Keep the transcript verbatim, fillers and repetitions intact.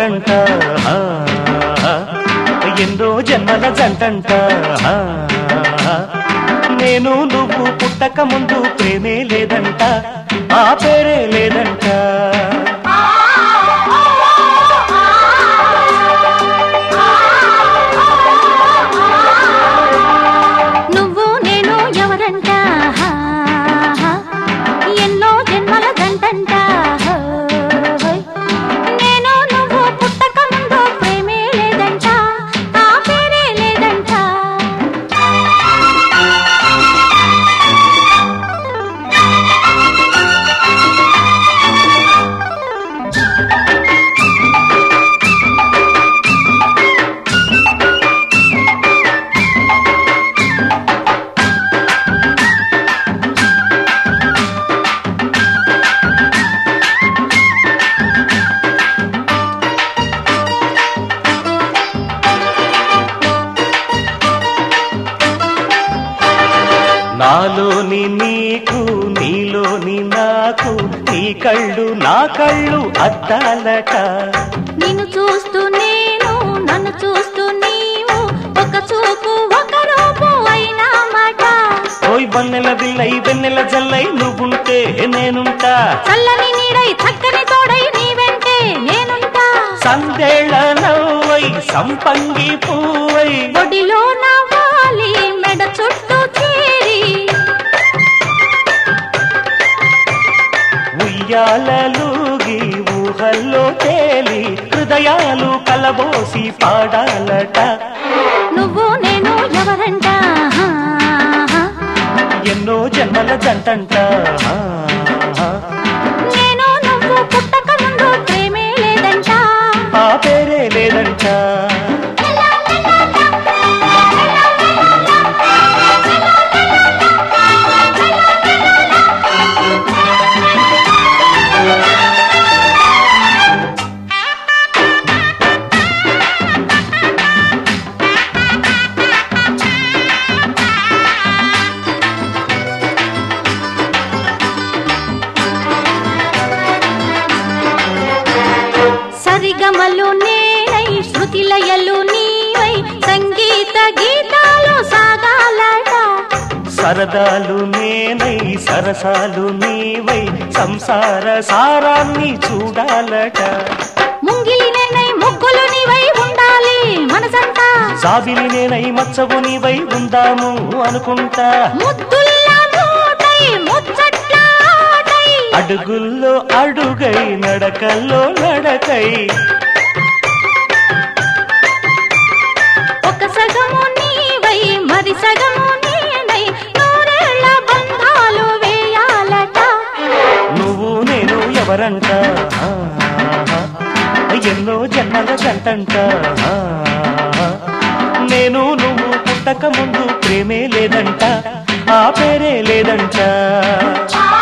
ఎవరంట ఎన్నో జన్మల జంటంట నేను నువ్వు పుట్టక ముందు ప్రేమే లేదంట ఆ పేరే లేదంట నువ్వు నేను ఎవరంట ఎన్నో జన్మల జంటంట నేను నువ్వు పుట్టక ముందు ప్రేమే లేదంట ఆ పేరే లేదంట నాలోని నీకు నీలోని నాకు నీ కళ్ళు నా కళ్ళు అద్దాలట నిన్ను చూస్తూ నేను నన్ను చూస్తూ నీవు ఒక చూపు ఒక రూపు అయినా మాట ఓయ్ వన్నెల బిల్లై వెన్నెల జల్లై నువ్వుంటే నేనుంటా చల్లని నీడై చక్కని తోడై నీ వెంటే నేనుంటా సందేళ నవ్వై సంపంగి పూవై ఒడిలో నవ్వాలి మెడ చుట్టూ చేరి ఉయ్యాలలుగి ఊహల్లో తేలి హృదయాలు కలబోసి పాడాలట నువ్వు నేను ఎవరంట ఎన్నో జన్మల జంటంట నేను నువ్వు పుట్టక ముందు ప్రేమే లేదంట ఆ పేరే లేదంట సరిగమలు నేనై శృతిలయలు నీవై సంగీత గీతాలు సాగాలట సరదాలు నేనై సరసాలు నీవై సంసార సారాన్ని చూడాలట ముంగిలి నేనై ముగ్గులు నీవై ఉండాలి మనసంతా సాబిలి నేనై మచ్చవు నీవై ఉందాము అనుకుంటా ముద్దుల్లా మూటై ముచ్చట్ల ఆటై అడుగుల్లో అడుగై నడకల్లో నడకై ఒక సగము నీవై మరి సగము నేనై నూరేళ్ల బంధాలు వేయాలట నువ్వు నేను ఎవరంట ఎన్నో జన్మల జంటంట నేను నువ్వు పుట్టక ముందు ప్రేమే లేదంట ఆ పేరే లేదంట